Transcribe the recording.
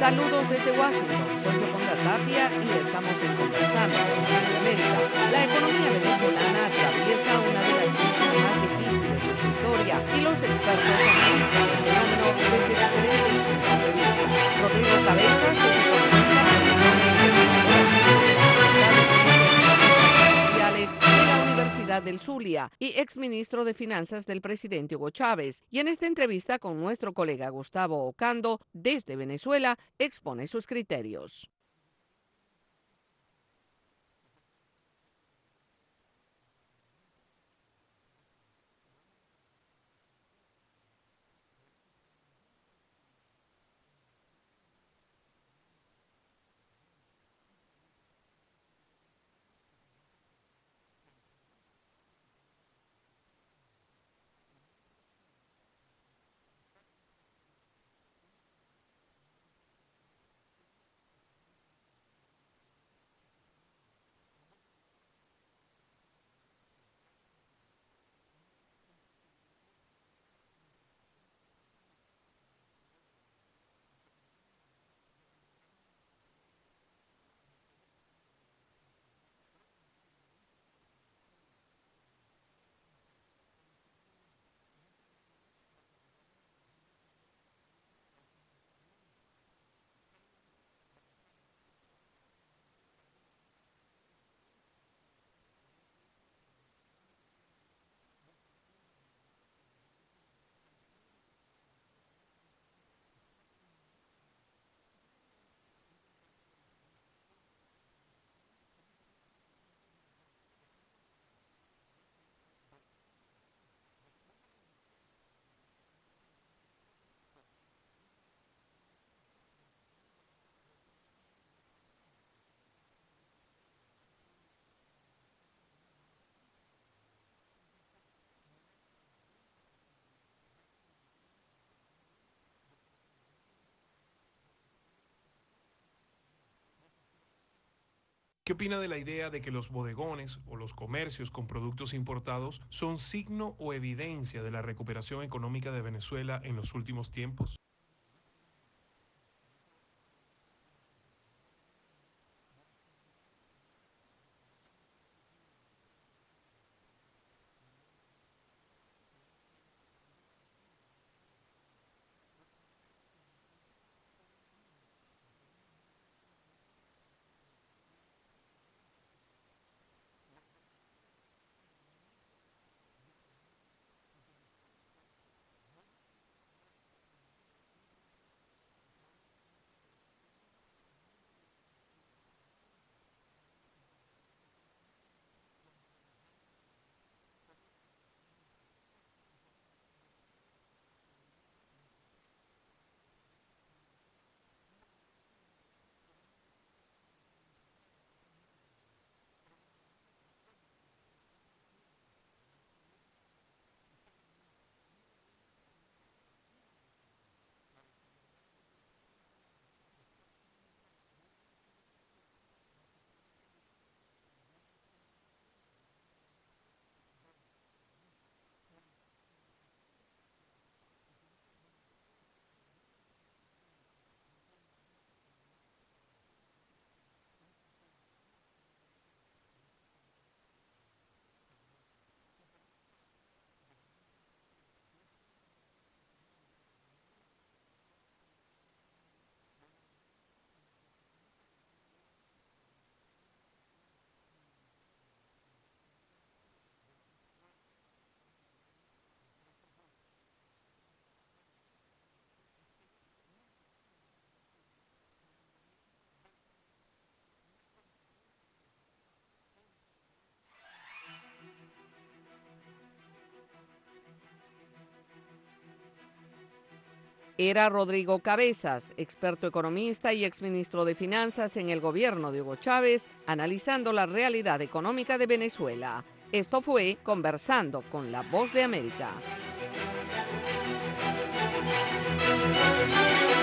Saludos desde Washington, soy Yoconda Tapia y estamos en Conversando con América. La economía venezolana atraviesa una de las crisis más difíciles de su historia y los expertos analizan el fenómeno desde diferentes puntos de vista. Rodrigo Cabezas es economista de la Universidad del Zulia y exministro de Finanzas del presidente Hugo Chávez. Y en esta entrevista con nuestro colega Gustavo Ocando, desde Venezuela, expone sus criterios. ¿Qué opina de la idea de que los bodegones o los comercios con productos importados son signo o evidencia de la recuperación económica de Venezuela en los últimos tiempos? Era Rodrigo Cabezas, experto economista y exministro de Finanzas en el gobierno de Hugo Chávez, analizando la realidad económica de Venezuela. Esto fue Conversando con La Voz de América.